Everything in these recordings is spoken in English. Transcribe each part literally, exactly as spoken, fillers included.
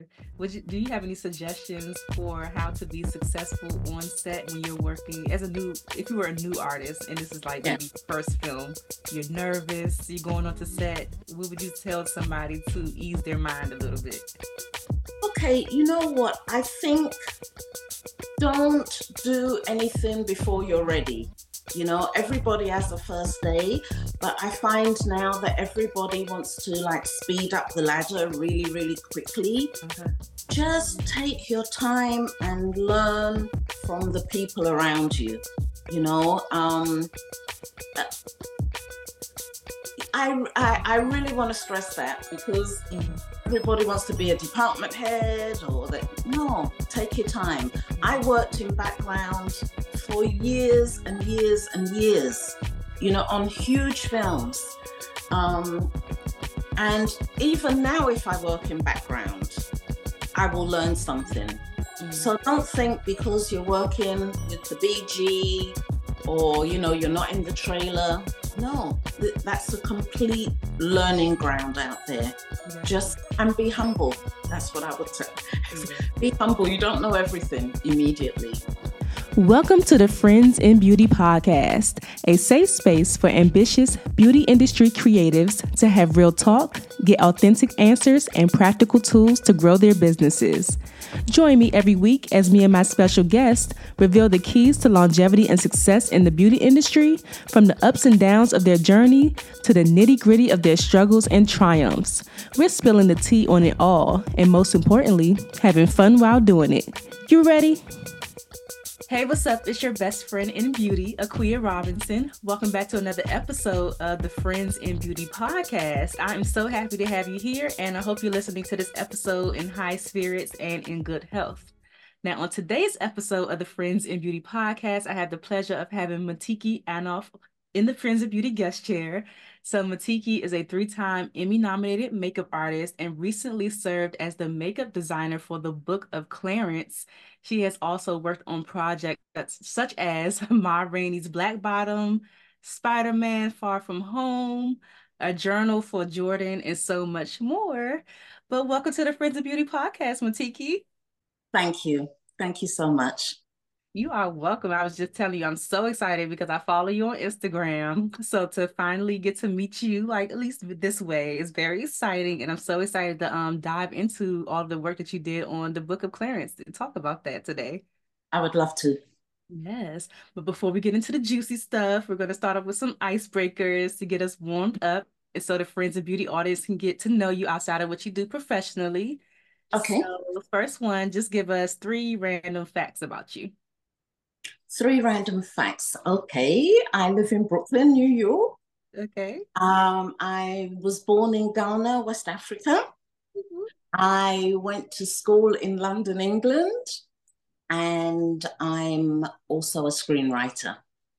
Would you do you have any suggestions for how to be successful on set when you're working as a new if you were a new artist and this is like Yeah. maybe your first film, you're nervous, you're going onto set, what would you tell somebody to ease their mind a little bit? Okay, you know what? I think don't do anything before you're ready. You know, everybody has a first day, but I find now that everybody wants to like speed up the ladder really, really quickly. Okay. Just take your time and learn from the people around you. You know, um, I, I, I really want to stress that because Mhm. everybody wants to be a department head or that. No, take your time. I worked in background for years and years and years, you know, on huge films. Um, and even now, if I work in background, I will learn something. Mm. So don't think because you're working with the B G or, you know, you're not in the trailer. No, th- that's a complete learning ground out there. Yeah. Just and be humble. That's what I would say. Yeah. Be humble. You don't know everything immediately. Welcome to the Friends in Beauty podcast, a safe space for ambitious beauty industry creatives to have real talk, get authentic answers, and practical tools to grow their businesses. Join me every week as me and my special guest reveal the keys to longevity and success in the beauty industry, from the ups and downs of their journey to the nitty-gritty of their struggles and triumphs. We're spilling the tea on it all, and most importantly, having fun while doing it. You ready? Hey, what's up? It's your best friend in beauty, Aquia Robinson. Welcome back to another episode of the Friends in Beauty podcast. I am so happy to have you here, and I hope you're listening to this episode in high spirits and in good health. Now, on today's episode of the Friends in Beauty podcast, I have the pleasure of having Matiki Anoff in the Friends of Beauty guest chair. So Matiki is a three-time Emmy-nominated makeup artist and recently served as the makeup designer for the Book of Clarence. She has also worked on projects such as Ma Rainey's Black Bottom, Spider-Man Far From Home, A Journal for Jordan, and so much more. But welcome to the Friends of Beauty podcast, Matiki. Thank you. Thank you so much. You are welcome. I was just telling you, I'm so excited because I follow you on Instagram. So to finally get to meet you, like at least this way, is very exciting. And I'm so excited to um dive into all the work that you did on the Book of Clarence and talk about that today. I would love to. Yes. But before we get into the juicy stuff, we're going to start off with some icebreakers to get us warmed up and so the Friends of Beauty audience can get to know you outside of what you do professionally. Okay. So the first one, just give us three random facts about you. Three random facts. Okay. I live in Brooklyn, New York. Okay. Um, I was born in Ghana, West Africa. Mhm. I went to school in London, England, and I'm also a screenwriter.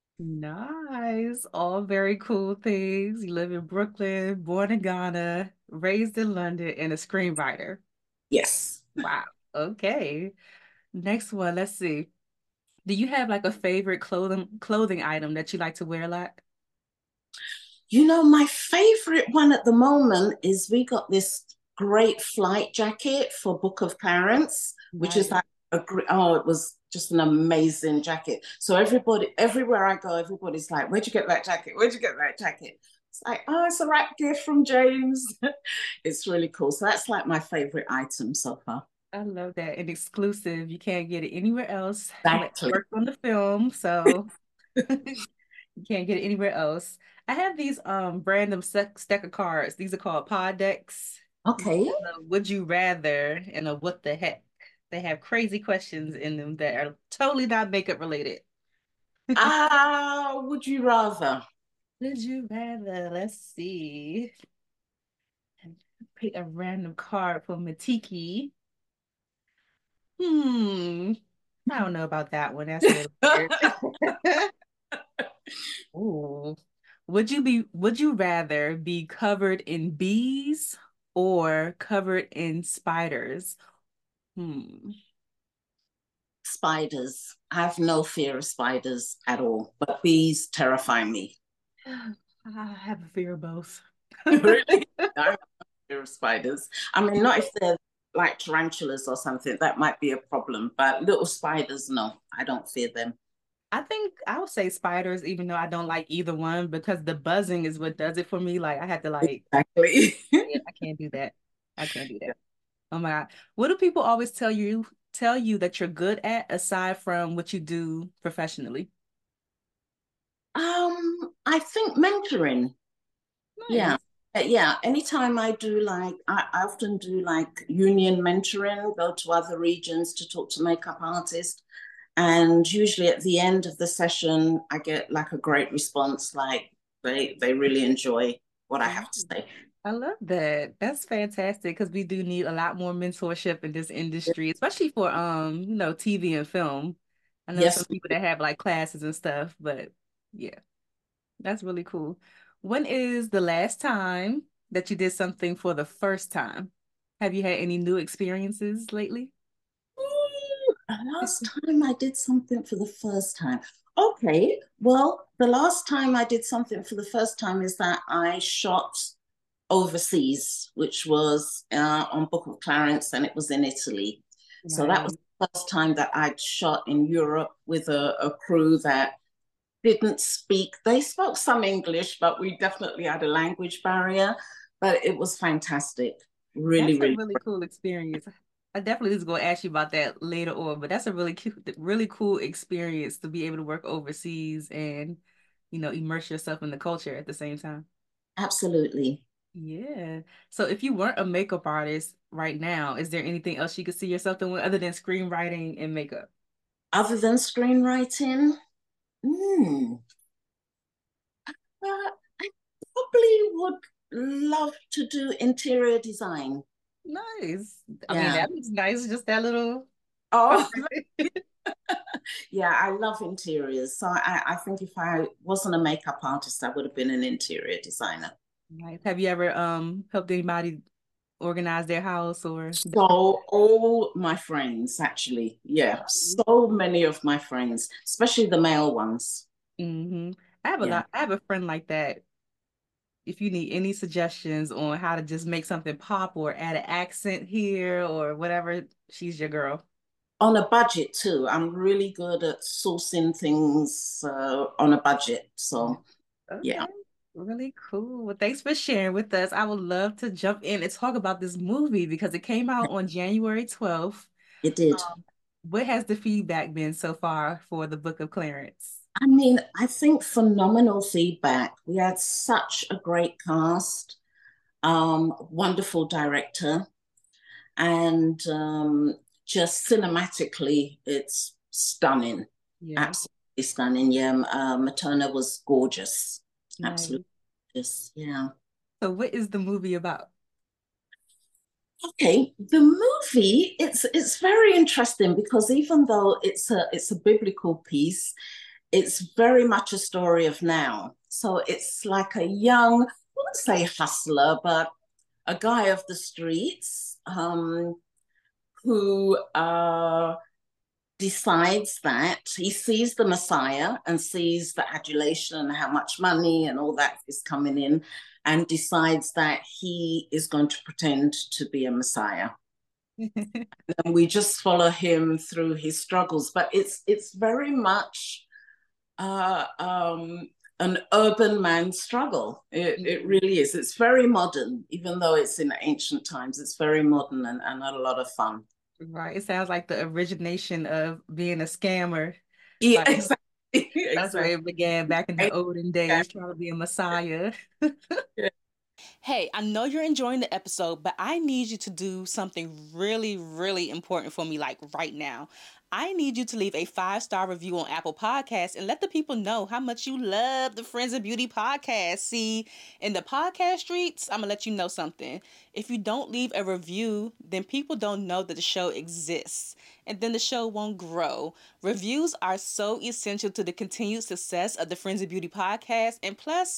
Nice. All very cool things. You live in Brooklyn, born in Ghana, raised in London, and a screenwriter. Yes. Wow. Okay. Next one, let's see. Do you have like a favorite clothing clothing item that you like to wear a lot? You know, my favorite one at the moment is we got this great flight jacket for Book of Clarence, which is Nice. like a great, oh, it was just an amazing jacket. So everybody, everywhere I go, everybody's like, where'd you get that jacket? Where'd you get that jacket? It's like, oh, it's a wrap gift from James. It's really cool. So that's like my favorite item so far. I love that. And exclusive. You can't get it anywhere else. Like Exactly. worked on the film, so you can't get it anywhere else. I have these um random stack, stack of cards. These are called pod decks. Okay. Uh, would you rather and a what the heck? They have crazy questions in them that are totally not makeup related. Ah, uh, would you rather? Would you rather? Let's see. Pick a random card for Matiki. Hmm. I don't know about that one. That's a little weird. Ooh. Would you be would you rather be covered in bees or covered in spiders? Hmm. Spiders. I have no fear of spiders at all, but bees terrify me. I have a fear of both. Really? I have no fear of spiders. I mean, not if they're like tarantulas or something, that might be a problem. But little spiders, no, I don't fear them. I think I would say spiders, even though I don't like either one, because the buzzing is what does it for me. Like I had to like, Exactly. yeah, I can't do that. I can't do that. Oh my God. What do people always tell you tell you that you're good at aside from what you do professionally? Um, I think mentoring. Yeah. Nice. Uh, Yeah. Anytime I do like, I, I often do like union mentoring, go to other regions to talk to makeup artists. And usually at the end of the session, I get like a great response, like they they really enjoy what I Oh, have to say. I love that. That's fantastic because we do need a lot more mentorship in this industry, especially for um, you know, T V and film. I know some Yes. people that have like classes and stuff, but yeah, that's really cool. When is the last time that you did something for the first time? Have you had any new experiences lately? Ooh, last time I did something for the first time. Okay, well, the last time I did something for the first time is that I shot overseas, which was uh, on Book of Clarence, and it was in Italy. So that was Nice. the first time that I'd shot in Europe with a, a crew that didn't speak. They spoke some English, but we definitely had a language barrier. But it was fantastic. Really, That's a really. really cool experience. I definitely was going to ask you about that later on, but that's a really cute, really cool experience to be able to work overseas and, you know, immerse yourself in the culture at the same time. Absolutely. Yeah. So if you weren't a makeup artist right now, is there anything else you could see yourself doing other than screenwriting and makeup? Other than screenwriting, hmm, uh, I probably would love to do interior design. Nice. I mean, Yeah. that looks nice, just that little part. Oh, yeah, I love interiors. So I, I think if I wasn't a makeup artist, I would have been an interior designer. Nice. Have you ever um helped anybody organize their house or So all my friends, actually, yeah, so many of my friends, especially the male ones. hmm I have a Yeah. lot. I have a friend like that. If you need any suggestions on how to just make something pop or add an accent here or whatever, she's your girl. On a budget too. I'm really good at sourcing things uh, on a budget. So Okay. yeah, Really cool. Well, thanks for sharing with us. I would love to jump in and talk about this movie because it came out on January twelfth. it did. Um, what has the feedback been so far for the Book of Clarence? I mean, I think phenomenal feedback. We had such a great cast, um, wonderful director, and um, just cinematically, it's stunning, Yeah. absolutely stunning. Yeah, uh, Materna was gorgeous, Nice. absolutely gorgeous. Yeah. So what is the movie about? Okay, the movie it's it's very interesting because even though it's a it's a biblical piece, it's very much a story of now. So it's like a young, I wouldn't say hustler, but a guy of the streets um, who uh, decides that he sees the Messiah and sees the adulation and how much money and all that is coming in, and decides that he is going to pretend to be a Messiah. And we just follow him through his struggles. But it's it's very much uh, um, an urban man's struggle. It, it really is. It's very modern, even though it's in ancient times. It's very modern and, and a lot of fun. Right. It sounds like the origination of being a scammer. Yeah, Like exactly. that's where Exactly. it began back in the olden days, trying to be a messiah. Yeah. Hey, I know you're enjoying the episode, but I need you to do something really, really important for me, like right now. I need you to leave a five star review on Apple Podcasts and let the people know how much you love the Friends of Beauty podcast. See, in the podcast streets, I'm gonna let you know something. If you don't leave a review, then people don't know that the show exists, and then the show won't grow. Reviews are so essential to the continued success of the Friends of Beauty podcast, and plus,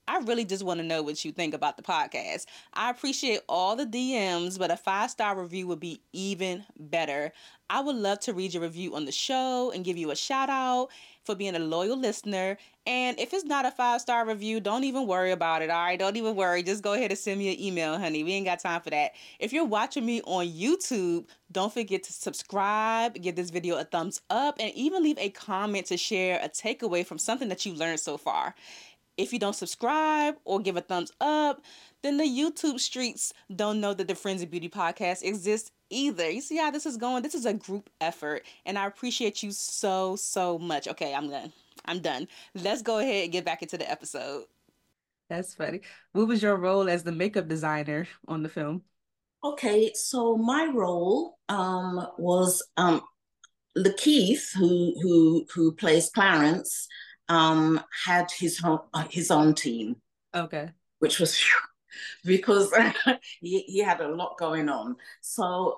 I really just want to know what you think about the podcast. I appreciate all the D Ms, but a five star review would be even better. I would love to read your review on the show and give you a shout out for being a loyal listener. And if it's not a five star review, don't even worry about it. All right, don't even worry. Just go ahead and send me an email, honey. We ain't got time for that. If you're watching me on YouTube, don't forget to subscribe, give this video a thumbs up, and even leave a comment to share a takeaway from something that you learned so far. If you don't subscribe or give a thumbs up, then the YouTube streets don't know that the Friends in Beauty podcast exists either. You see how this is going? This is a group effort, and I appreciate you so, so much. Okay, I'm done. I'm done. Let's go ahead and get back into the episode. That's funny. What was your role as the makeup designer on the film? Okay, so my role um, was um, Lakeith, who who who plays Clarence, um, had his own his own team. Okay. Which was because he, he had a lot going on. So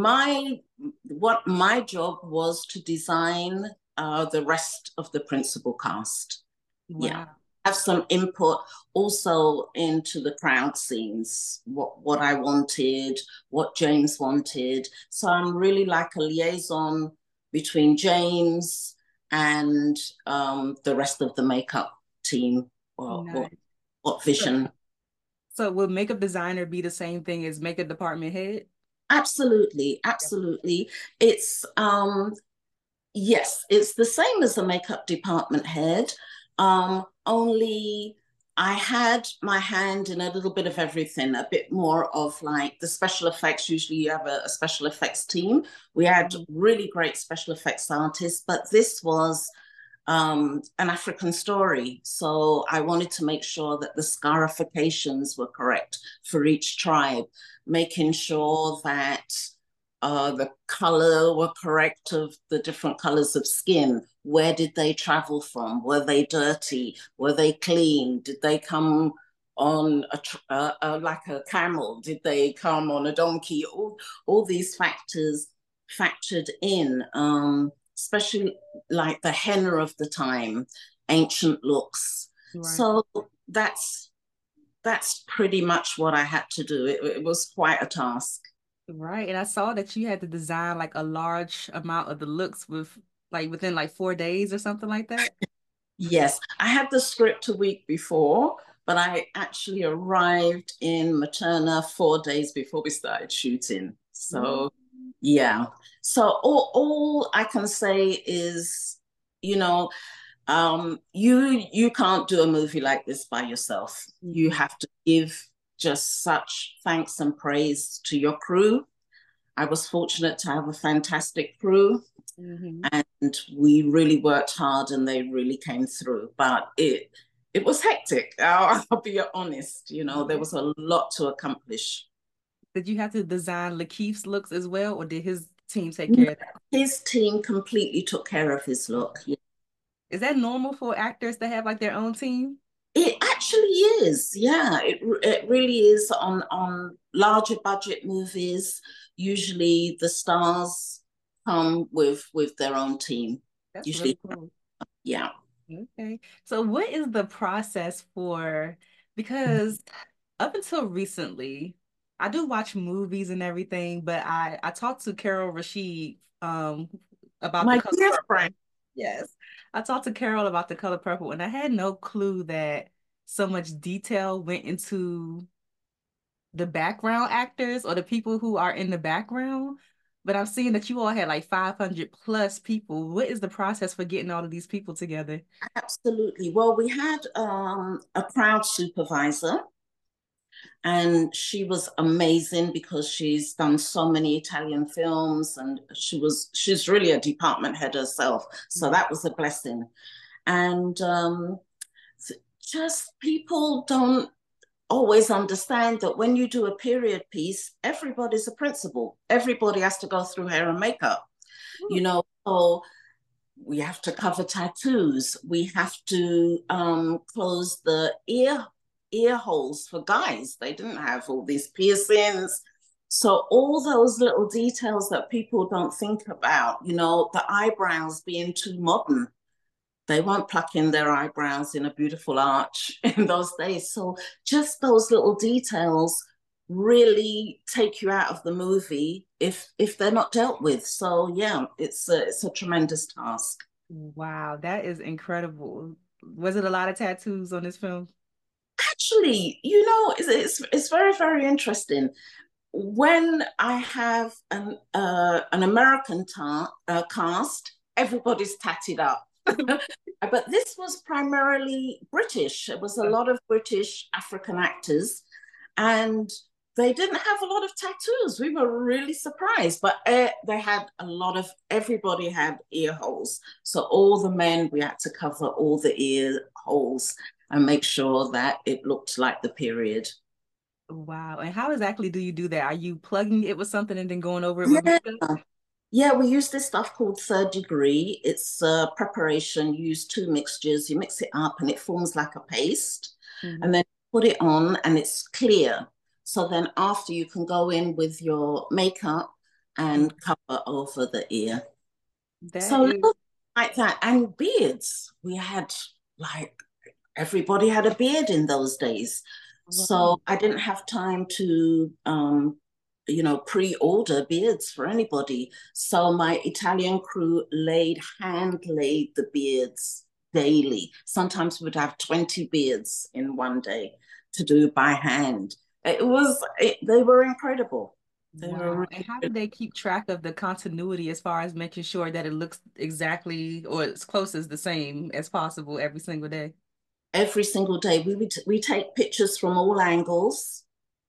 my what my job was to design uh, the rest of the principal cast. Wow. Yeah. Have some input also into the crowd scenes, what what I wanted, what James wanted. So I'm really like a liaison between James and um, the rest of the makeup team or, nice. or what vision. So will makeup designer be the same thing as makeup department head? Absolutely, absolutely. Yeah. It's um yes, it's the same as the makeup department head. Um, only I had my hand in a little bit of everything, a bit more of like the special effects. Usually you have a, a special effects team. We had really great special effects artists, but this was um, an African story. So I wanted to make sure that the scarifications were correct for each tribe, making sure that uh, the color were correct of the different colors of skin. Where did they travel from? Were they dirty? Were they clean? Did they come on a uh, uh, like a camel? Did they come on a donkey? All, all these factors factored in, um, especially like the henna of the time, ancient looks. Right. So that's that's pretty much what I had to do. It, it was quite a task. Right. And I saw that you had to design like a large amount of the looks with like within like four days or something like that. Yes. I had the script a week before, but I actually arrived in Materna four days before we started shooting. So mm-hmm. yeah. So all, all I can say is, you know, um, you you can't do a movie like this by yourself. Mm-hmm. You have to give just such thanks and praise to your crew. I was fortunate to have a fantastic crew, mm-hmm. and we really worked hard and they really came through. But it it was hectic. I'll, I'll be honest, you know, there was a lot to accomplish. Did you have to design Lakeith's looks as well, or did his team take care of that? His team completely took care of his look. Yeah. Is that normal for actors to have like their own team? It actually is, yeah. It it really is on on larger budget movies. Usually, the stars come with with their own team. That's usually, really cool. Yeah. Okay. So, what is the process for? Because up until recently, I do watch movies and everything, but I I talked to Carol Rashid um about my the color dear purple. friend. Yes, I talked to Carol about the color purple, and I had no clue that so much detail went into the background actors or the people who are in the background. But I'm seeing that you all had like five hundred plus people. What is the process for getting all of these people together? Absolutely. Well, we had um, a crowd supervisor, and she was amazing because she's done so many Italian films, and she was she's really a department head herself. So mm-hmm. that was a blessing. And um, just people don't always understand that when you do a period piece, everybody's a principal. Everybody has to go through hair and makeup. Ooh. You know, so we have to cover tattoos. We have to um, close the ear ear holes for guys. They didn't have all these piercings. So all those little details that people don't think about, you know, the eyebrows being too modern. They weren't plucking their eyebrows in a beautiful arch in those days. So just those little details really take you out of the movie if if they're not dealt with. So yeah, it's a, it's a tremendous task. Wow, that is incredible. Was it a lot of tattoos on this film? Actually, you know, it's it's, it's very, very interesting. When I have an uh, an American ta- uh, cast, everybody's tatted up. But this was primarily British. It was a lot of British African actors, and they didn't have a lot of tattoos. We were really surprised, but uh, they had a lot of, everybody had ear holes. So all the men, we had to cover all the ear holes and make sure that it looked like the period. Wow. And how exactly do you do that? Are you plugging it with something and then going over it with Yeah. makeup? Yeah, we use this stuff called third degree. It's a preparation. You use two mixtures, you mix it up and it forms like a paste. Mm-hmm. And then put it on and it's clear. So then after you can go in with your makeup and cover over the ear. That So is like that. And beards. We had like everybody had a beard in those days. So I didn't have time to um, you know, pre-order beards for anybody. So my Italian crew laid, hand laid the beards daily. Sometimes we'd have twenty beards in one day to do by hand. It was, it, they were incredible. They wow. were really And how did they keep track of the continuity as far as making sure that it looks exactly or as close as the same as possible every single day? Every single day. We would we take pictures from all angles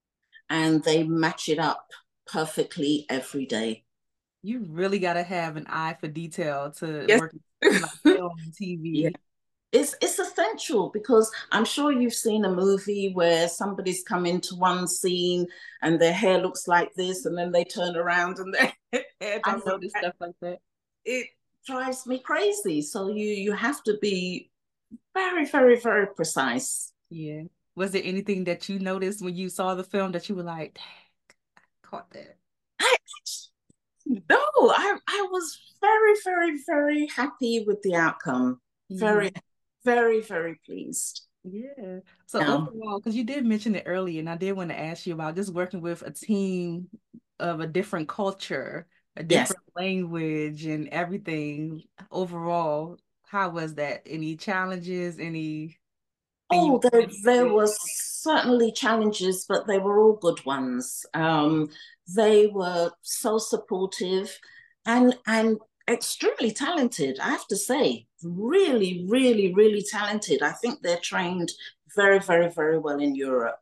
and they match it up perfectly every day. You really got to have an eye for detail to Yes. work like film and T V. Yeah. It's it's essential because I'm sure you've seen a movie where somebody's come into one scene and their hair looks like this, and then they turn around and their hair I doesn't. noticed stuff like that. It drives me crazy. So you you have to be very, very, very precise. Yeah. Was there anything that you noticed when you saw the film that you were like, dang, I caught that? I, no, I I was very, very, very happy with the outcome. Very, Mhm. very, very pleased. Yeah. So Yeah. overall, because you did mention it earlier, and I did want to ask you about just working with a team of a different culture, a Yes. different language, and everything. Overall, how was that? Any challenges? Any Oh, there, there was certainly challenges, but they were all good ones. Um, they were so supportive and and extremely talented, I have to say. Really, really, really talented. I think they're trained very, very, very well in Europe.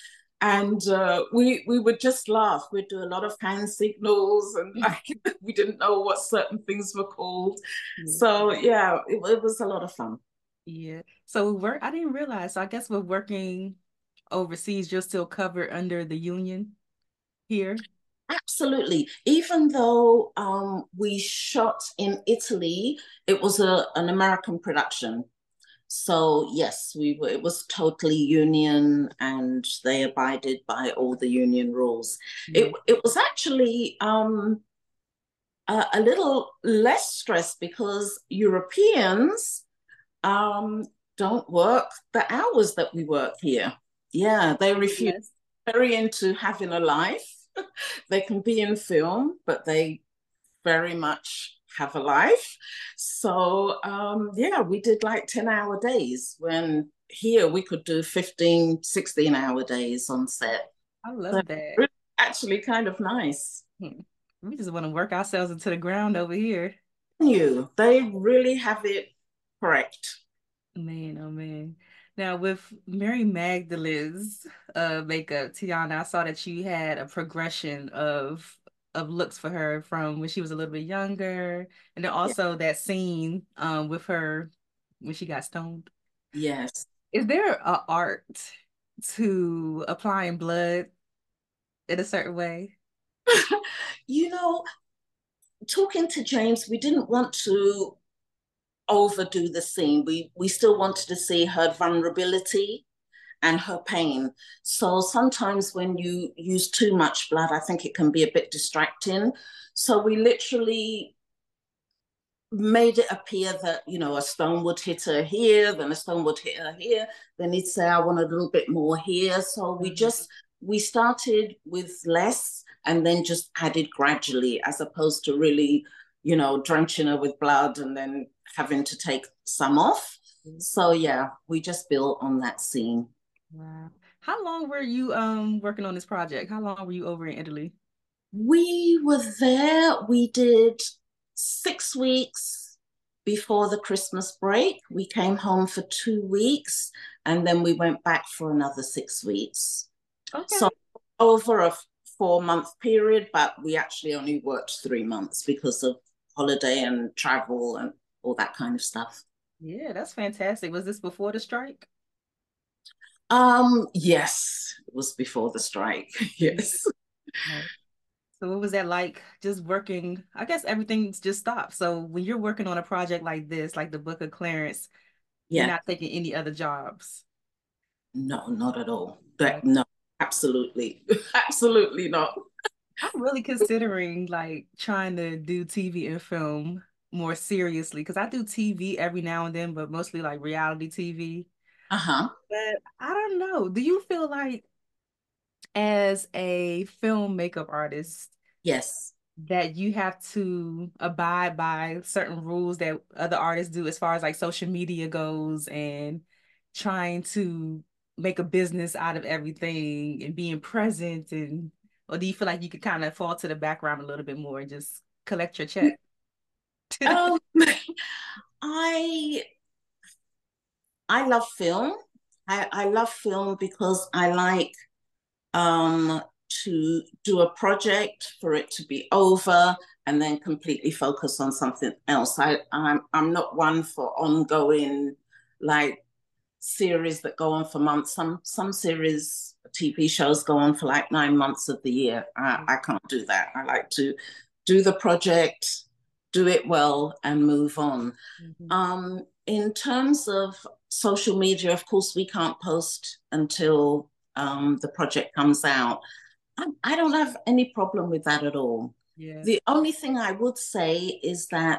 And uh, we we would just laugh. We'd do a lot of hand signals, and like we didn't know what certain things were called. So yeah, it, it was a lot of fun. Yeah. So work, I didn't realize. So I guess with working overseas, you're still covered under the union here. Absolutely. Even though um, we shot in Italy, it was a, an American production. So yes, we were, it was totally union and they abided by all the union rules. Yeah. It, it was actually um, a, a little less stress because Europeans um, don't work the hours that we work here. Yeah, they refuse. Yes. Very into having a life. They can be in film, but they very much have a life. So um, yeah, we did like ten hour days when here we could do fifteen, sixteen hour days on set. I So love that. it's actually kind of nice. Hmm. We just want to work ourselves into the ground over here. You, they really have it correct. Man, oh man. Now with Mary Magdalene's uh makeup, Tiana, I saw that you had a progression of of looks for her from when she was a little bit younger, and then Yeah. also that scene um with her when she got stoned. Yes. Is there a art to applying blood in a certain way? You know, talking to James, we didn't want to overdo the scene. We we still wanted to see her vulnerability and her pain. So sometimes when you use too much blood, I think it can be a bit distracting. So we literally made it appear that, you know, a stone would hit her here, then a stone would hit her here. Then he'd say, I want a little bit more here. So we just, we started with less and then just added gradually, as opposed to really, you know, drenching her with blood and then having to take some off. So yeah, we just built on that scene. Wow. How long were you um working on this project? How long were you over in Italy? We were there, we did six weeks before the Christmas break. We came home for two weeks and then we went back for another six weeks. Okay. So over a four month period, but we actually only worked three months because of holiday and travel and all that kind of stuff. Yeah, that's fantastic. Was this before the strike? Um, yes, it was before the strike. Yes. Right. So what was that like, just working? I guess everything's just stopped. So when you're working on a project like this, like the Book of Clarence, yeah. You're not taking any other jobs? No, not at all. That, okay. No, absolutely. Absolutely not. I'm really considering like trying to do T V and film more seriously, because I do T V every now and then, but mostly like reality T V. Uh-huh. But I don't know. Do you feel like as a film makeup artist, yes, that you have to abide by certain rules that other artists do as far as like social media goes and trying to make a business out of everything and being present? And or do you feel like you could kind of fall to the background a little bit more and just collect your check? um, I I love film. I, I love film because I like um, to do a project, for it to be over, and then completely focus on something else. I, I'm, I'm not one for ongoing, like, series that go on for months. Some, some series, T V shows go on for like nine months of the year. I, I can't do that. I like to do the project, do it well, and move on. Mm-hmm. Um, in terms of social media, of course, we can't post until um, the project comes out. I, I don't have any problem with that at all. Yeah. The only thing I would say is that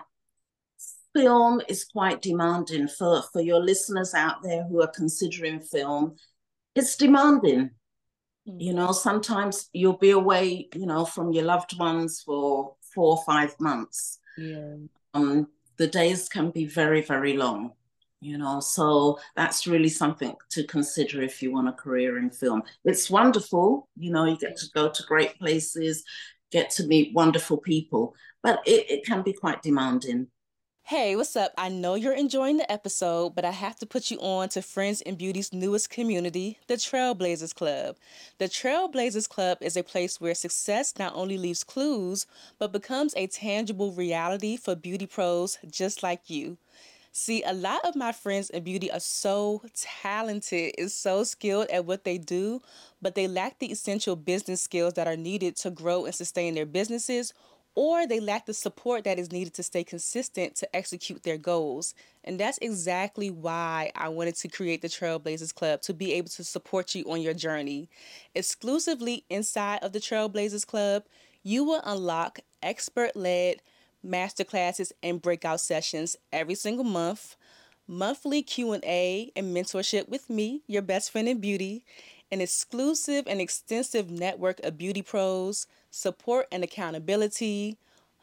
film is quite demanding for, for your listeners out there who are considering film. It's demanding. Mm-hmm. You know, sometimes you'll be away, you know, from your loved ones for four or five months. Yeah. Um, the days can be very, very long, you know, so that's really something to consider if you want a career in film. It's wonderful, you know, you get to go to great places, get to meet wonderful people, but it, it can be quite demanding. Hey, what's up? I know you're enjoying the episode, but I have to put you on to Friends in Beauty's newest community, the Trailblazers Club. The Trailblazers Club is a place where success not only leaves clues, but becomes a tangible reality for beauty pros just like you. See, a lot of my friends in beauty are so talented and so skilled at what they do, but they lack the essential business skills that are needed to grow and sustain their businesses, or they lack the support that is needed to stay consistent to execute their goals. And that's exactly why I wanted to create the Trailblazers Club, to be able to support you on your journey. Exclusively inside of the Trailblazers Club, you will unlock expert-led masterclasses and breakout sessions every single month, monthly Q and A and mentorship with me, your best friend in beauty, an exclusive and extensive network of beauty pros, support and accountability,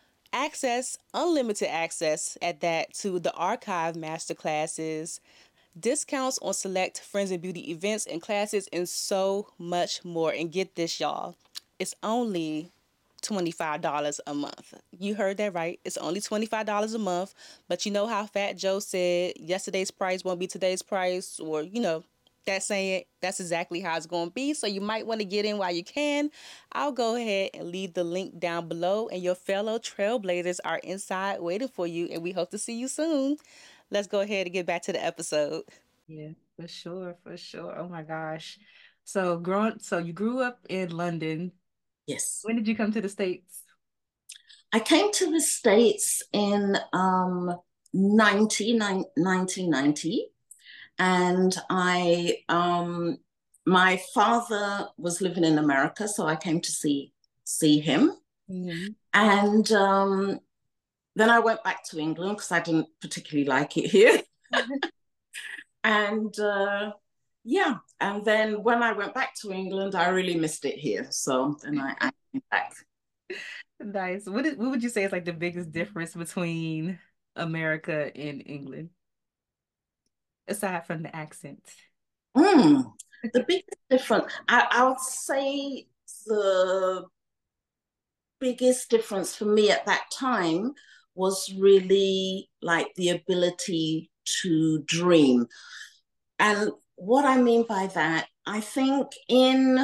access, unlimited access at that, to the archive masterclasses, discounts on select Friends in Beauty events and classes, and so much more. And get this, y'all, it's only twenty-five dollars a month. You heard that right. It's only twenty-five dollars a month. But you know how Fat Joe said yesterday's price won't be today's price, or, you know, that saying, that's exactly how it's going to be. So you might want to get in while you can. I'll go ahead and leave the link down below, and your fellow Trailblazers are inside waiting for you, and we hope to see you soon. Let's go ahead and get back to the episode. Yeah, for sure, for sure. Oh my gosh. So growing, so you grew up in London. Yes. When did you come to the States? I came to the States in um, nineteen ninety. And I, um, my father was living in America, so I came to see see him. Mm-hmm. And um, then I went back to England because I didn't particularly like it here. And uh, yeah, and then when I went back to England, I really missed it here. So then I, I came back. Nice. What is, what would you say is like the biggest difference between America and England, aside from the accent? Mm, the biggest difference, I, I would say the biggest difference for me at that time was really like the ability to dream. And what I mean by that, I think in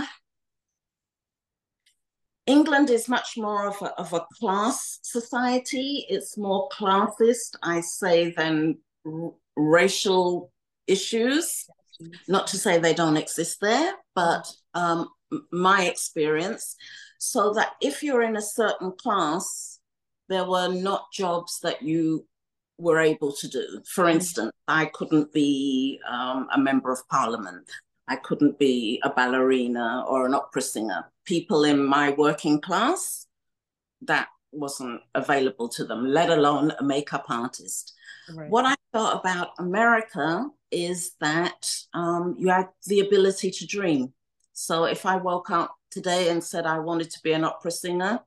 England is much more of a, of a class society. It's more classist, I say, than r- racial issues. Not to say they don't exist there, but um, my experience. So that if you're in a certain class, there were not jobs that you were able to do. For instance, I couldn't be um, a member of parliament. I couldn't be a ballerina or an opera singer. People in my working class, that wasn't available to them, let alone a makeup artist. Right. What I thought about America is that um, you had the ability to dream. So if I woke up today and said I wanted to be an opera singer,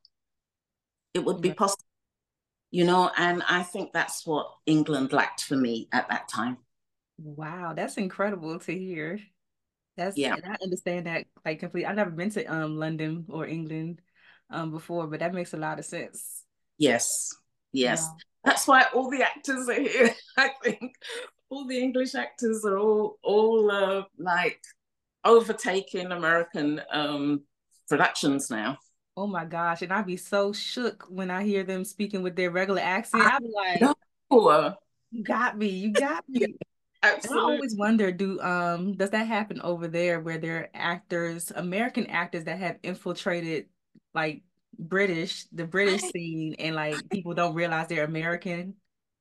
it would be possible, you know, and I think that's what England lacked for me at that time. Wow, that's incredible to hear. That's, yeah. And I understand that like completely. I've never been to um London or England um before, but that makes a lot of sense. Yes, yes. Wow. That's why all the actors are here. I think all the English actors are all all uh, like overtaking American um productions now. Oh my gosh. And I'd be so shook when I hear them speaking with their regular accent. I'd be like, no. You got me, you got me. Yeah. Absolutely. I always wonder, do um does that happen over there where there are actors, American actors that have infiltrated like British, the British I, scene, and like people don't realize they're American?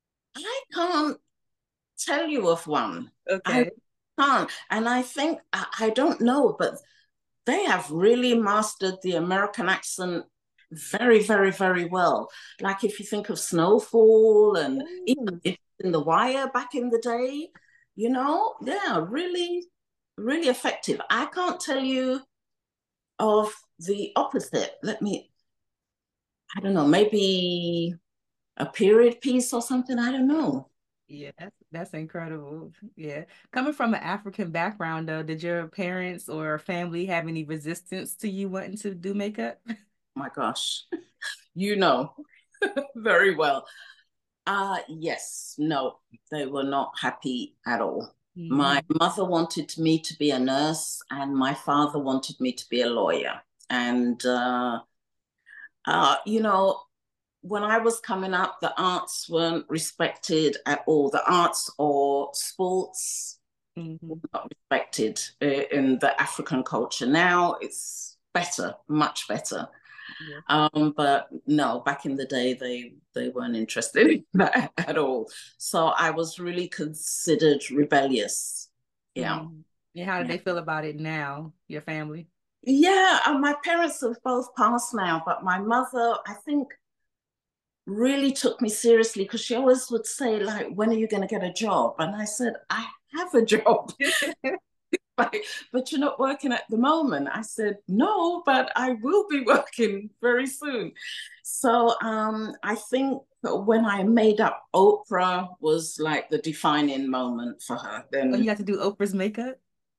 I can't tell you of one. Okay. I can't. And I think I, I don't know, but they have really mastered the American accent very, very, very well. Like if you think of Snowfall and even in The Wire back in the day, you know, yeah, really, really effective. I can't tell you of the opposite. Let me, I don't know, maybe a period piece or something. I don't know. Yeah, that's that's incredible. Yeah. Coming from an African background though, did your parents or family have any resistance to you wanting to do makeup? Oh my gosh. You know very well. Uh yes, no, they were not happy at all. Mm-hmm. My mother wanted me to be a nurse and my father wanted me to be a lawyer. And uh uh you know, when I was coming up, the arts weren't respected at all. The arts or sports mm-hmm. were not respected in the African culture. Now it's better, much better. Yeah. Um, but no, back in the day, they they weren't interested in that at all. So I was really considered rebellious. Yeah. Mm-hmm. And how do yeah. they feel about it now, your family? Yeah, uh, my parents have both passed now, but my mother, I think, really took me seriously because she always would say, like, when are you going to get a job? And I said, I have a job. Like, but you're not working at the moment. I said, no, but I will be working very soon. So um, I think when I made up Oprah was like the defining moment for her. Then oh, you got to do Oprah's makeup?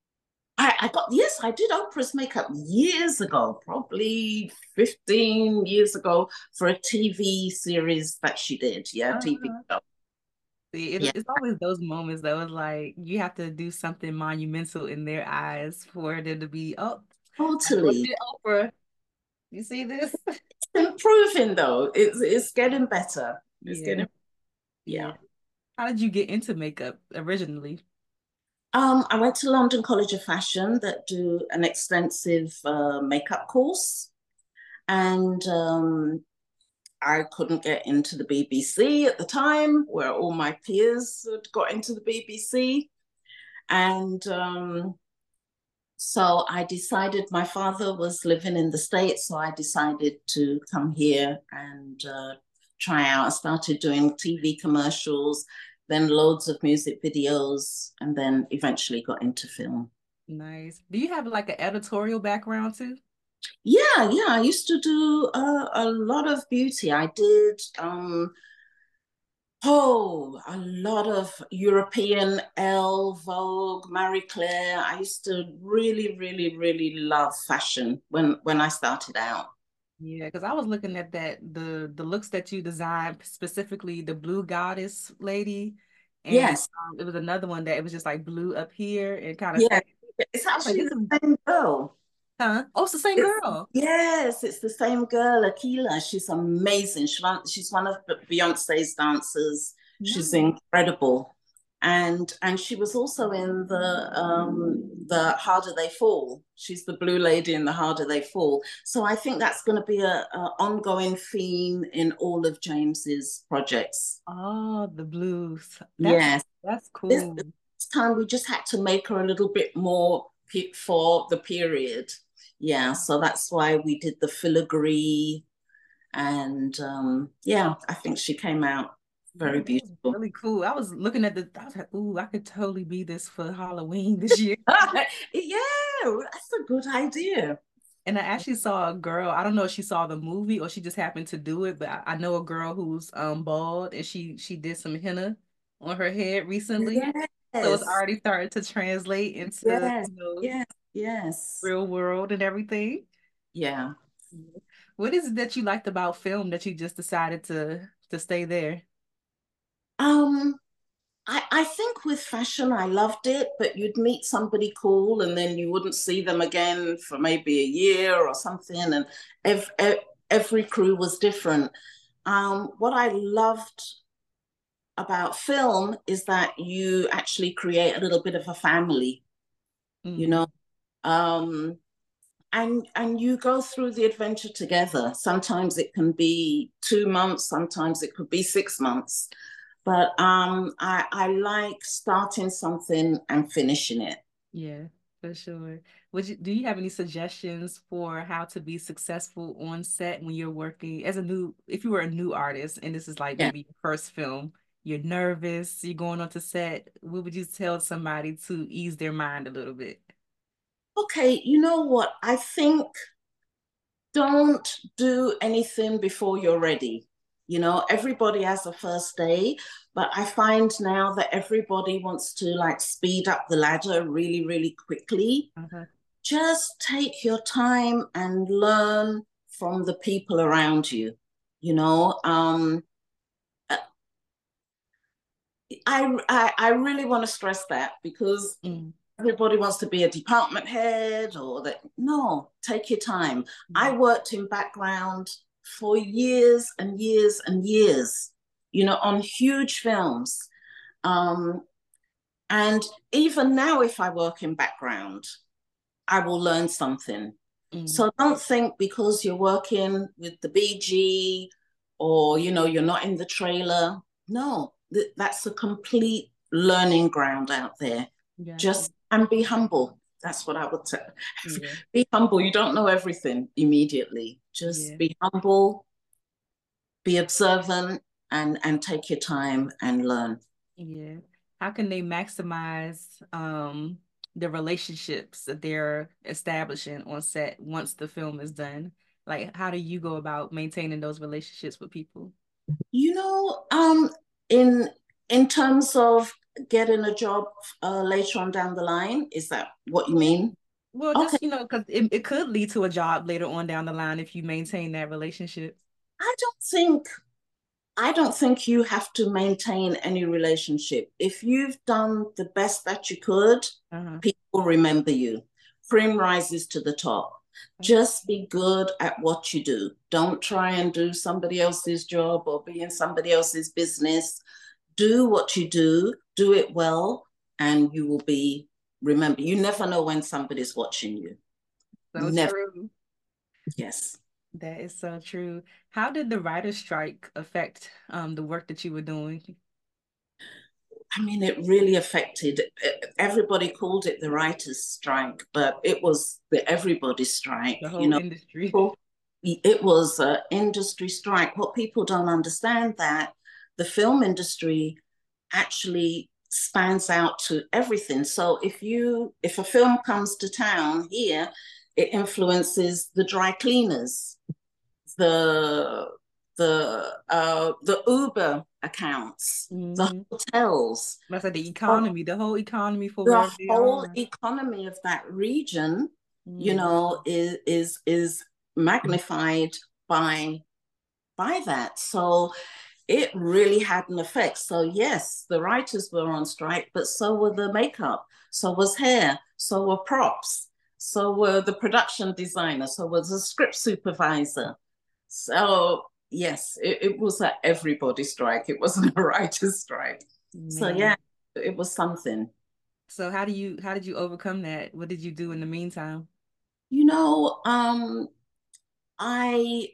I, I got, yes, I did Oprah's makeup years ago, probably fifteen years ago for a T V series that she did. Yeah, uh-huh. T V show. See, it, yeah. It's always those moments though. It's like you have to do something monumental in their eyes for them to be, oh, totally. Oprah. You see this? It's improving though. It's it's getting better. It's yeah. getting yeah. yeah. How did you get into makeup originally? Um, I went to London College of Fashion that do an extensive uh, makeup course, and um, I couldn't get into the B B C at the time, where all my peers had got into the B B C. And um, so I decided, my father was living in the States, so I decided to come here and uh, try out. I started doing T V commercials, then loads of music videos, and then eventually got into film. Nice. Do you have like an editorial background too? Yeah, yeah. I used to do uh, a lot of beauty. I did um oh, a lot of European Elle, Vogue, Marie Claire. I used to really, really, really love fashion when when I started out. Yeah, because I was looking at that the the looks that you designed, specifically the blue goddess lady, and Yes, um, it was another one that it was just like blue up here and kind of yeah. fade. It's I was like, actually this is, the same girl. huh? Oh, it's the same It's girl. yes, it's the same girl, Akila. She's amazing. She, she's one of Beyonce's dancers. She's No. incredible, and and she was also in the um the Harder They Fall. She's the blue lady in the Harder They Fall. So I think that's going to be a, a ongoing theme in all of James's projects. Oh, the blues. That's Yes, that's this, cool. this time we just had to make her a little bit more for the period. Yeah, so that's why we did the filigree, and um, yeah, I think she came out Yeah, very that was beautiful. really cool. I was looking at the, I was like, ooh, I could totally be this for Halloween this year. Yeah, that's a good idea. And I actually saw a girl. I don't know if she saw the movie or she just happened to do it, but I, I know a girl who's um bald and she she did some henna on her head recently. So it's Yes, already started to translate into, yes, you know, yes, yes. real world and everything. Yeah. What is it that you liked about film that you just decided to to stay there? Um, I, I think with fashion, I loved it, but you'd meet somebody cool and then you wouldn't see them again for maybe a year or something. And every, every crew was different. Um, what I loved about film is that you actually create a little bit of a family, you Mm, know, um, and and you go through the adventure together. Sometimes it can be two months, sometimes it could be six months. But um, I, I like starting something and finishing it. yeah, for sure. Would you do you have any suggestions for how to be successful on set when you're working as a new, if you were a new artist and this is like Yeah. maybe your first film, you're nervous, you're going onto set, what would you tell somebody to ease their mind a little bit? Okay, you know what? I think don't do anything before you're ready. You know, everybody has a first day, but I find now that everybody wants to like speed up the ladder really, really quickly. Uh-huh. Just take your time and learn from the people around you. You know, um, I, I I really want to stress that because Mm, everybody wants to be a department head or that. No, take your time. I mm, worked in background for years and years and years, you know, on huge films. Um, and even now, if I work in background, I will learn something. mm. So don't think because you're working with the B G or, you know, you're not in the trailer. No, th- that's a complete learning ground out there. Gotcha. Just and be humble. That's what I would say. Yeah, Be humble. You don't know everything immediately. Just yeah, be humble, be observant, and and take your time and learn. yeah. How can they maximize um the relationships that they're establishing on set once the film is done? Like, how do you go about maintaining those relationships with people? You know, um, in in terms of getting a job uh, later on down the line, is that what you mean? Well, Okay, just, you know, because it, it could lead to a job later on down the line if you maintain that relationship. I don't think I don't think you have to maintain any relationship. If you've done the best that you could, Uh-huh. people remember you. Prim rises to the top. Just be good at what you do. Don't try and do somebody else's job or be in somebody else's business. Do what you do, do it well, and you will be remember. You never know when somebody's watching you. So Never. true. Yes. That is so true. How did the writer's strike affect um the work that you were doing? I mean, it really affected. Everybody called it the writers' strike, but it was the everybody strike. The You whole know, industry. people, it was an industry strike. What people don't understand that the film industry actually spans out to everything. So if you if a film comes to town here, it influences the dry cleaners, the the uh, the Uber accounts, mm-hmm. the hotels. That's like the economy, the whole economy for the wherever they whole are. economy of that region, mm. you know, is is is magnified by by that. So it really had an effect. So yes, the writers were on strike, but so were the makeup, so was hair, so were props, so were the production designer, so was the script supervisor. So yes, it, it was an everybody strike. It wasn't a writer's strike. Man. So yeah, it was something. So how do you how did you overcome that? What did you do in the meantime? You know, um, I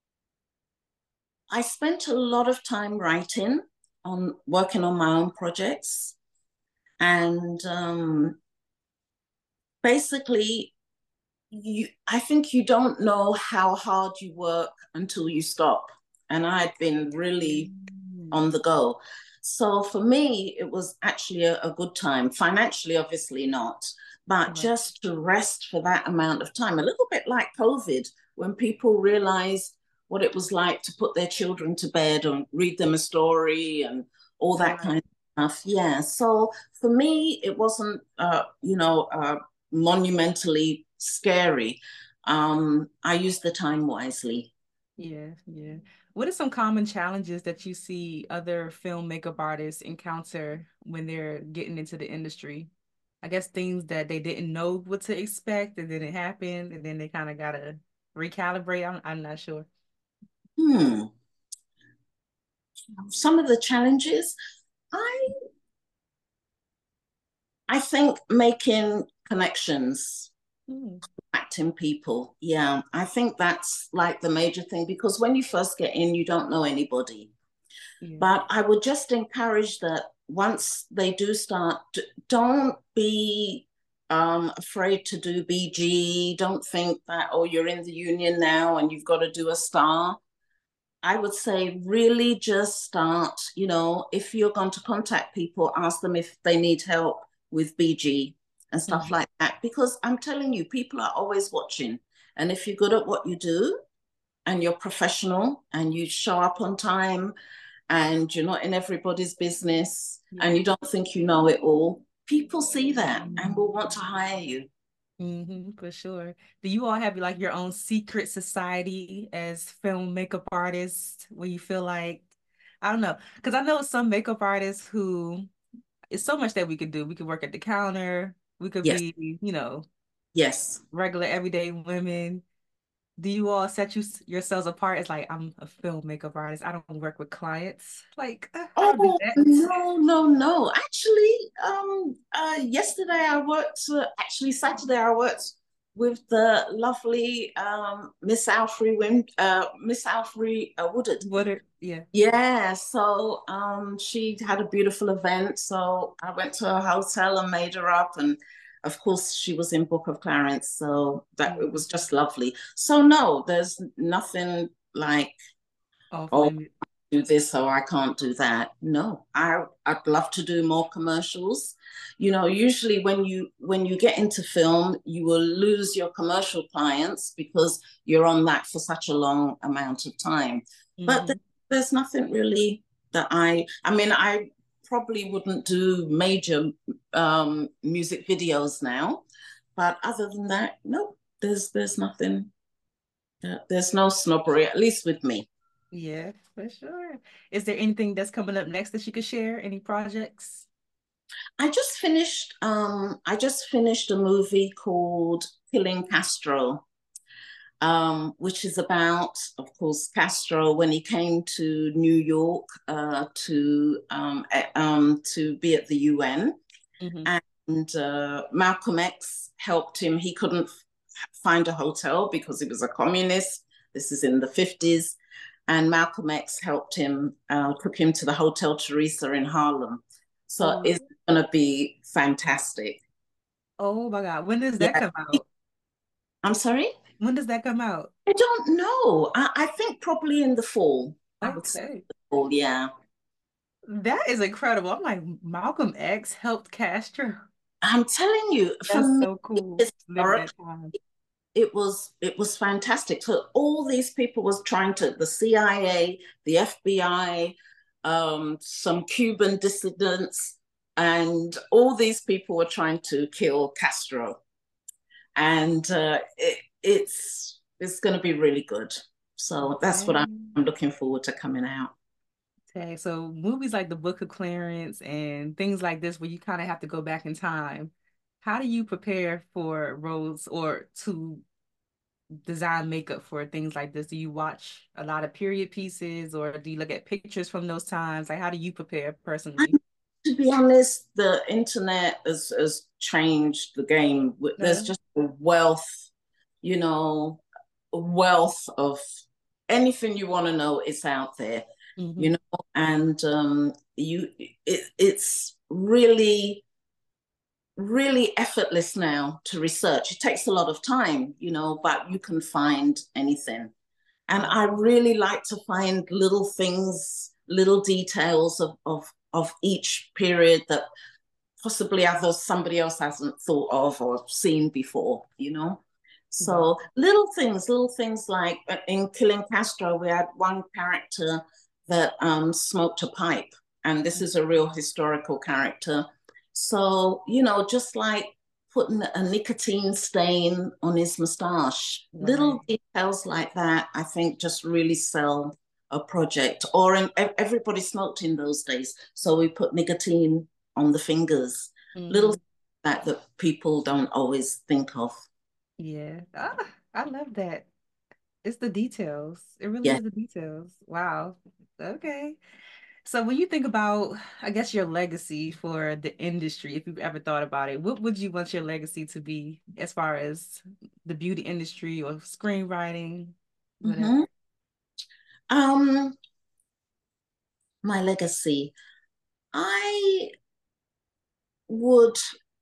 I spent a lot of time writing, on working on my own projects, and um, basically, you I think you don't know how hard you work until you stop. And I'd been really mm. on the go. So for me, it was actually a, a good time. Financially, obviously not, but mm-hmm. just to rest for that amount of time. A little bit like COVID, when people realized what it was like to put their children to bed and read them a story and all that right. kind of stuff. Yeah. So for me, it wasn't, uh, you know, uh, monumentally scary. Um, I used the time wisely. Yeah, yeah. What are some common challenges that you see other film makeup artists encounter when they're getting into the industry? I guess things that they didn't know what to expect and then it happened and then they kind of got to recalibrate. I'm, I'm not sure. Hmm. Some of the challenges, I I think making connections, mm. acting people. Yeah, I think that's like the major thing, because when you first get in, you don't know anybody. Yeah. But I would just encourage that once they do start, don't be um, afraid to do B G. Don't think that, oh, you're in the union now and you've got to do a star. I would say really just start, you know, if you're going to contact people, ask them if they need help with B G and stuff mm-hmm. like that. Because I'm telling you, people are always watching. And if you're good at what you do and you're professional and you show up on time and you're not in everybody's business yeah. and you don't think you know it all, people see that and will want to hire you. Mm-hmm, for sure. Do you all have like your own secret society as film makeup artists where you feel like, I don't know, because I know some makeup artists who, it's so much that we could do. We could work at the counter. We could yes. be, you know, yes, regular everyday women. Do you all set you yourselves apart as like, I'm a film makeup artist, I don't work with clients? Like, I oh do no, no, no. Actually, um, uh, yesterday I worked. Uh, actually, Saturday I worked with the lovely um Miss Alfrey Wind, uh, Miss Alfrey uh, Woodard. Woodard, yeah, yeah. So um, she had a beautiful event. So I went to her hotel and made her up, and of course, she was in Book of Clarence, so that mm-hmm. it was just lovely. So no, there's nothing like, oh, oh I do this, so I can't do that. No, I I'd love to do more commercials. You know, usually when you when you get into film, you will lose your commercial clients because you're on that for such a long amount of time. Mm-hmm. But th- there's nothing really that I. I mean, I. probably wouldn't do major um, music videos now, but other than that, no, there's there's nothing. Uh, there's no snobbery, at least with me. Yeah, for sure. Is there anything that's coming up next that you could share? Any projects? I just finished. Um, I just finished a movie called Killing Castro. Um, which is about, of course, Castro when he came to New York uh, to um, um, to be at the U N, mm-hmm. and uh, Malcolm X helped him. He couldn't find a hotel because he was a communist. This is in the fifties, and Malcolm X helped him, uh, took him to the Hotel Teresa in Harlem. So oh. It's going to be fantastic. Oh my God! When does that yeah. come out? I'm sorry? When does that come out? I don't know. I, I think probably in the fall. I would say Okay. the fall, yeah. That is incredible. I'm like, Malcolm X helped Castro. I'm telling you, for That's me, so cool. Living historically, that time. it was it was fantastic. So all these people was trying to, the C I A, the F B I, um, some Cuban dissidents, and all these people were trying to kill Castro. And uh, it, it's it's going to be really good. So that's what I'm, Okay. I'm looking forward to coming out. Okay. So movies like The Book of Clarence and things like this, where you kind of have to go back in time. How do you prepare for roles or to design makeup for things like this? Do you watch a lot of period pieces or do you look at pictures from those times? Like, how do you prepare personally? To be honest, the internet has, has changed the game. There's No. just a wealth, you know, a wealth of anything you want to know is out there, you Mm-hmm. know, and um, you it, it's really, really effortless now to research. It takes a lot of time, you know, but you can find anything. And I really like to find little things, little details of, of, of each period that possibly others somebody else hasn't thought of or seen before, you know. Wow. So little things, little things like uh, in Killing Castro, we had one character that um, smoked a pipe, and this is a real historical character. So you know, just like putting a nicotine stain on his mustache, Right. little details like that, I think, just really sell a project. Or in, everybody smoked in those days, so we put nicotine on the fingers, little Mm-hmm. that that people don't always think of. Yeah. Ah, I love that. It's the details. It really Yeah. is the details. Wow. Okay. So when you think about, I guess, your legacy for the industry, if you've ever thought about it, what would you want your legacy to be as far as the beauty industry or screenwriting, Mm-hmm. whatever? Um, my legacy. I would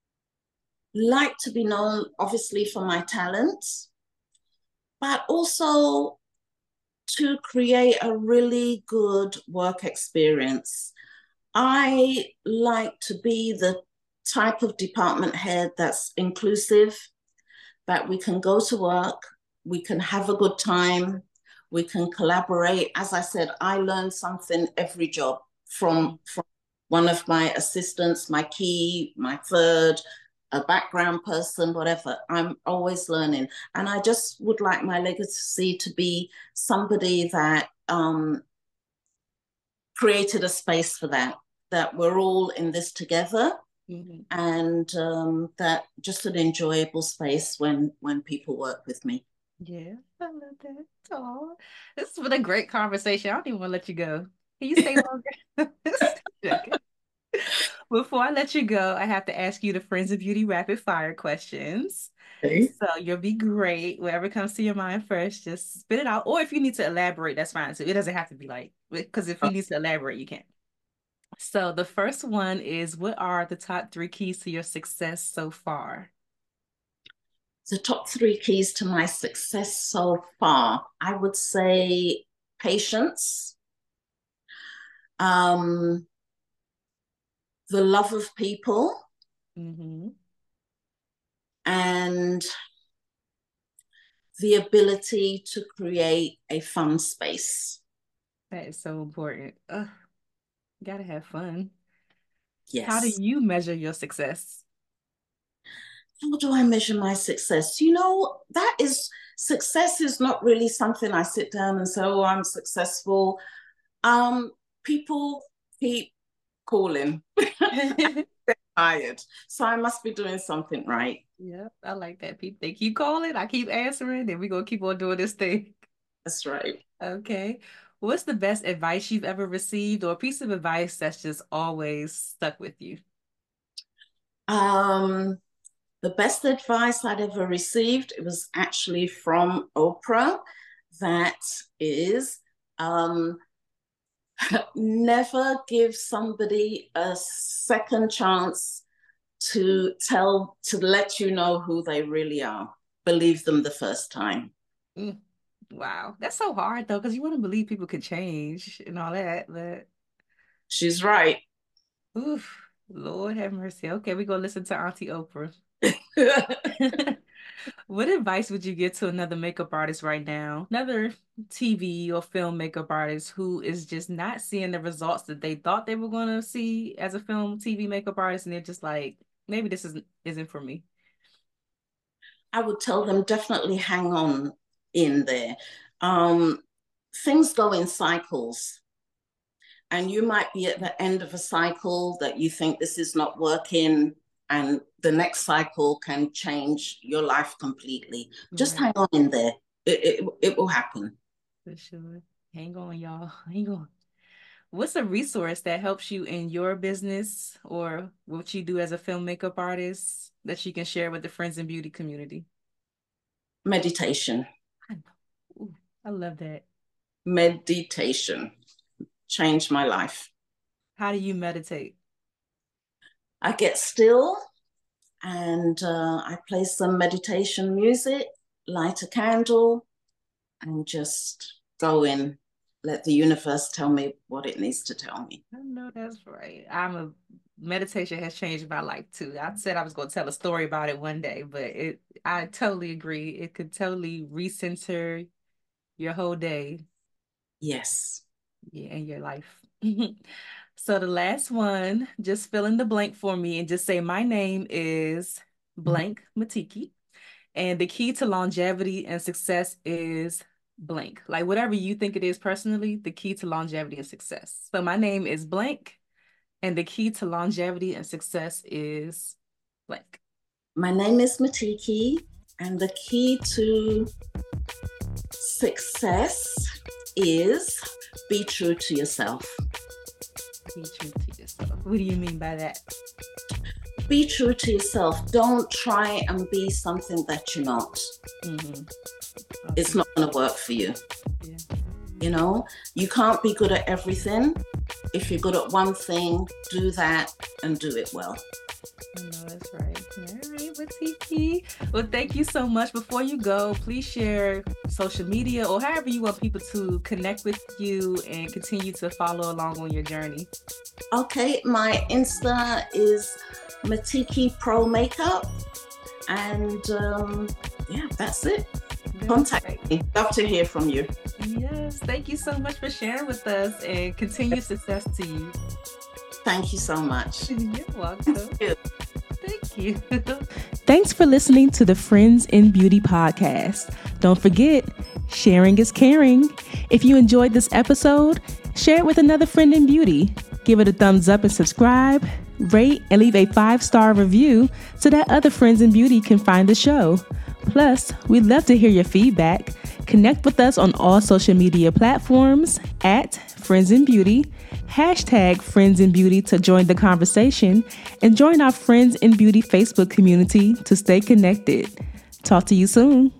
like to be known, obviously, for my talents, but also to create a really good work experience. I like to be the type of department head that's inclusive, that we can go to work, we can have a good time, we can collaborate. As I said, I learn something every job from, from one of my assistants, my key, my third, a background person, whatever. I'm always learning. And I just would like my legacy to be somebody that um, created a space for that, that we're all in this together. Mm-hmm. And um, that just an enjoyable space when when people work with me. Yeah, I love that. Oh, this has been a great conversation. I don't even want to let you go. Can you stay longer? Before I let you go, I have to ask you the Friends of Beauty rapid fire questions. Okay. So you'll be great. Whatever comes to your mind first, just spit it out. Or if you need to elaborate, that's fine too. It doesn't have to be like, because if you need to elaborate, you can. So the first one is, what are the top three keys to your success so far? The top three keys to my success so far, I would say patience, um, the love of people, Mm-hmm. and the ability to create a fun space. That is so important. Ugh, gotta have fun. How do Yes. you measure your success? How do I measure my success? You know, that is, success is not really something I sit down and say, oh, I'm successful. Um, people keep calling. Tired. So I must be doing something right. Yep, I like that. People, they keep calling, I keep answering, then we gonna keep on doing this thing. That's right. Okay. What's the best advice you've ever received or a piece of advice that's just always stuck with you? Um, the best advice I'd ever received, it was actually from Oprah. That is, um, never give somebody a second chance to tell, to let you know who they really are. believe them the first time. Mm. Wow. That's so hard though, because you want to believe people could change and all that, but She's right. oof, Lord have mercy. Okay, we go listen to Auntie Oprah. What advice would you give to another makeup artist right now, another T V or film makeup artist who is just not seeing the results that they thought they were going to see as a film, T V makeup artist, and they're just like, maybe this isn't isn't for me? I would tell them definitely hang on in there. Um, things go in cycles. And you might be at the end of a cycle that you think this is not working, and the next cycle can change your life completely. Just Right. hang on in there. It, it, it will happen. For sure. Hang on, y'all. Hang on. What's a resource that helps you in your business or what you do as a film makeup artist that you can share with the Friends in Beauty community? Meditation. I know. Ooh, I love that. Meditation changed my life. How do you meditate? I get still and uh, I play some meditation music, light a candle, and just go in. Let the universe tell me what it needs to tell me. I know that's right. I'm a meditation has changed my life too. I said I was going to tell a story about it one day, but it I totally agree. It could totally recenter your whole day. Yes. Yeah, and your life. So the last one, just fill in the blank for me and just say my name is blank Matiki. And the key to longevity and success is blank. Like whatever you think it is personally, the key to longevity and success. So my name is blank, and the key to longevity and success is blank. My name is Matiki, and the key to success is be true to yourself. Be true to yourself. What do you mean by that? Be true to yourself. Don't try and be something that you're not. Mm-hmm. Okay. It's not going to work for you. Yeah. You know, you can't be good at everything. If you're good at one thing, do that and do it well. I know that's right. All right, Matiki. Well, thank you so much. Before you go, please share social media or however you want people to connect with you and continue to follow along on your journey. Okay, my Insta is Matiki Pro Makeup, and um, yeah, that's it. That's Contact right. me. Love to hear from you. Yes, thank you so much for sharing with us, and continued success to you. Thank you so much. You're welcome. Thank you. Thank you. Thanks for listening to the Friends in Beauty podcast. Don't forget, sharing is caring. If you enjoyed this episode, share it with another friend in beauty. Give it a thumbs up and subscribe, rate, and leave a five-star review so that other friends in beauty can find the show. Plus, we'd love to hear your feedback. Connect with us on all social media platforms at Friends in Beauty, hashtag Friends in Beauty to join the conversation, and join our Friends in Beauty Facebook community to stay connected. Talk to you soon.